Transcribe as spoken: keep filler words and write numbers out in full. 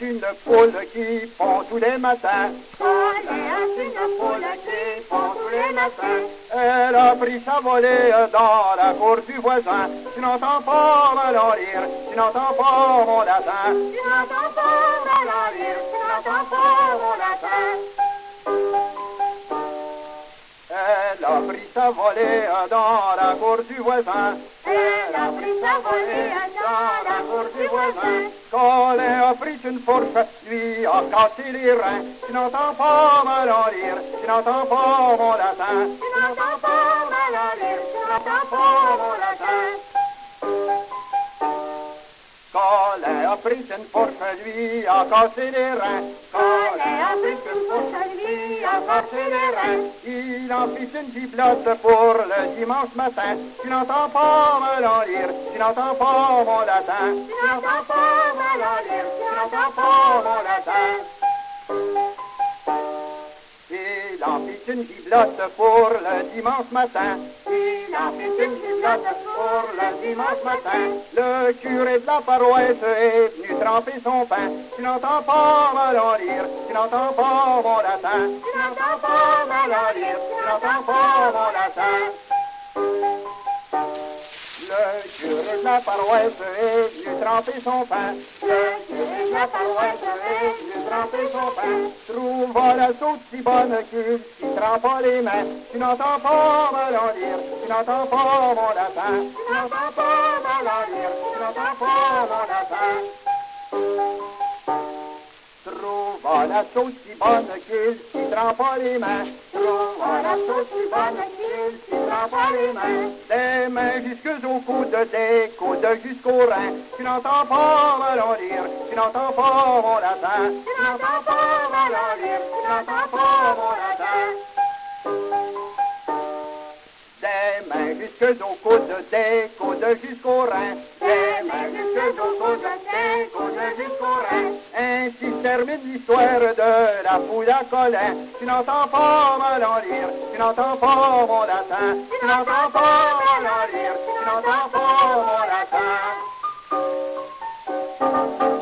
une poule qui pond tous les matins. Coléas, une poule qui pond tous les matins. Elle a pris sa volée dans la cour du voisin. Tu n'entends pas mal en rire, tu n'entends pas mon latin. Tu n'entends pas mal en rire, tu n'entends pas mon latin. Elle a pris sa volée dans la cour du voisin. Elle a pris sa volée dans la cour du voisin. Colin a pris une fourche, lui a cassé les reins. Tu n'entends pas mal en rire, tu n'entends pas mon latin. Tu n'entends pas mal en rire, tu n'entends pas mon latin. Colin a pris une fourche, lui a cassé les reins. Colin a pris une fourche, lui a cassé les reins. Il en fit une giblotte pour le dimanche matin. Tu n'entends pas mal en rire, tu n'entends pas mon latin. Tu n'entends pas mal en rire, tu n'entends pas mon latin. Il en fit une giblotte pour le dimanche matin. Il en fit une giblotte pour le dimanche matin. Le curé de la paroisse est venu tremper son pain. Tu n'entends pas mal en rire, tu n'entends pas mon latin. Tu n'entends pas mal en rire, tu n'entends pas mon latin. Le curé de la paroisse est venu tremper son pain. Le curé de la paroisse est venu tremper son pain. Trouva la sauce si bonne qu'il s'y trempa les mains. Tu n'entends pas mal en rire, tu n'entends pas mon latin. Tu n'entends pas mal en rire, tu n'entends pas mon latin. Trouva la sauce si bonne qu'il s'y trempa les mains. Trouva la sauce si bonne qu'il s'y trempa les mains. Des mains jusqu'aux coudes, des coudes jusqu'aux reins. Tu n'entends pas mal en rire, tu n'entends pas mon latin. Tu n'entends pas mal en rire, tu n'entends pas mon latin. Des mains jusqu'aux coudes, des coudes jusqu'aux reins. Des mains jusqu'aux coudes, des coudes jusqu'aux reins. Ainsi se termine l'histoire de la poule à Colin. Tu n'entends pas mal en rire, tu n'entends pas mon latin. Tu n'entends pas mal en rire, tu n'entends pas mon latin.